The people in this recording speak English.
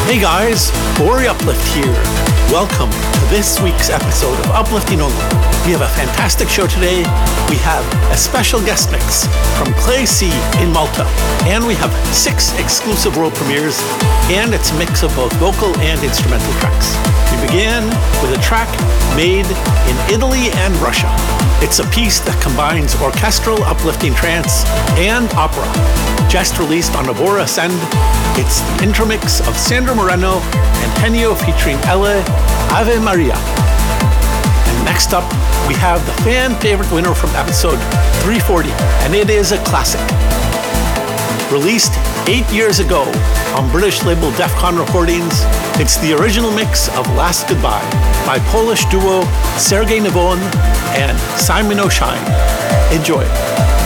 Hey guys, Ori Uplift here. Welcome to this week's episode of Uplifting Only. We have a fantastic show today. We have a special guest mix from Clay C in Malta. And we have 6 exclusive world premieres, and it's a mix of both vocal and instrumental tracks. We begin with a track made in Italy and Russia. It's a piece that combines orchestral uplifting trance and opera. Just released on Evora Ascend, it's the intro mix of Sandro Moreno and Henio featuring Ella Ave Maria. And next up, we have the fan favorite winner from episode 340, and it is a classic. Released 8 years ago on British label Defcon Recordings, it's the original mix of Last Goodbye by Polish duo Sergei Navon and Simon O'Shine. Enjoy.